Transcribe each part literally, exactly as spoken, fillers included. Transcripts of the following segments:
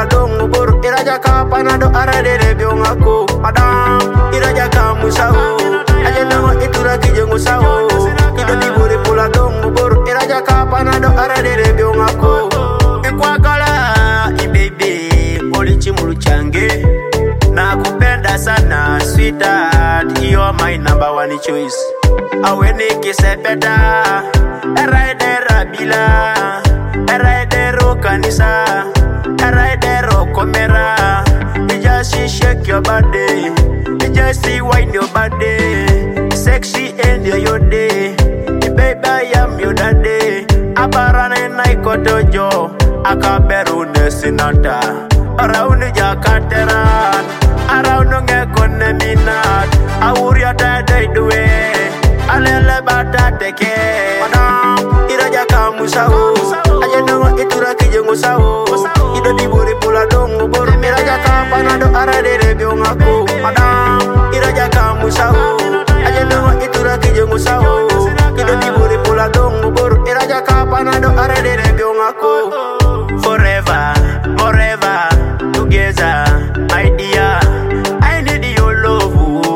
dongo bor iraja ka panado aradere biongako madam iraja ka musao ajena wa itura kijengo sao kido dibore pula dongo bor iraja ka panado aradere biongako ekwagala ibebe polichi muluchange nakupenda sana sweetheart you're my number one choice aweni kisepeta eraidera bila eraidero kanisa eraidero komera you just shake your body you just wind your body sexy and your day baby I am your daddy aparane naikotojo akaberune sinata around jakateran around ngekone minat awuria dade duwe alele bata teke madam iraja ka musao ajena wa itura kijengo sao ido dibore pula dongo bor iraja ka panado aradere biongako madam iraja ka musao ajena wa itura kijengo sao ido dibore pula dongo bor iraja ka panado aradere biongako forever forever together my dear I need your love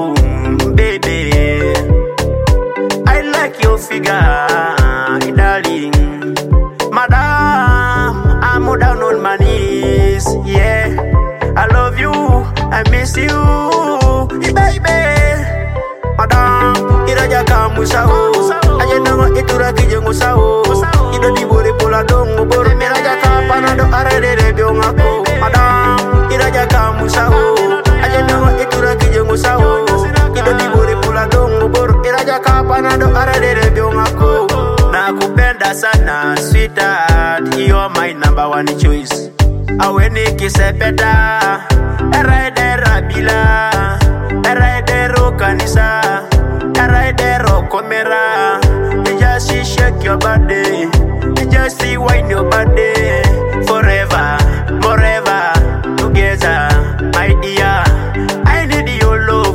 baby I like your figure darling madam I'm down on my knees yeah I love you I miss you baby madam iraja ka musao ajena wa itura kijengo sao ido dibore pula dongo bor iraja ka panado aradere biongako madam iraja ka musao ajena wa itura kijengo sao ido dibore pula dongo bor iraja ka panado aradere biongako nakupenda sana sweetheart you're my number one choice aweni kisepeta eraidera bila eraidero kanisa eraidero komera you just shake your body you just wind your body forever forever together my dear I need your love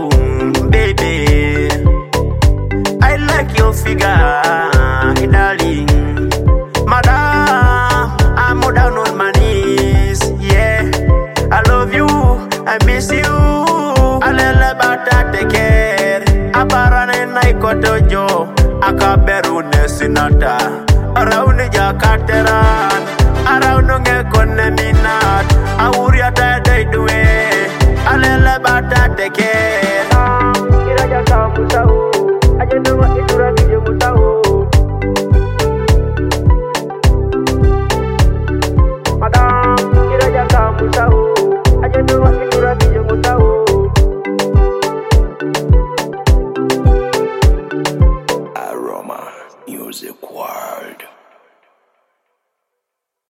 baby I like your figure darling madam I'm down on my knees yeah I love you I miss you alele bata teke aparane naikotojo akaberune sinata around jakateran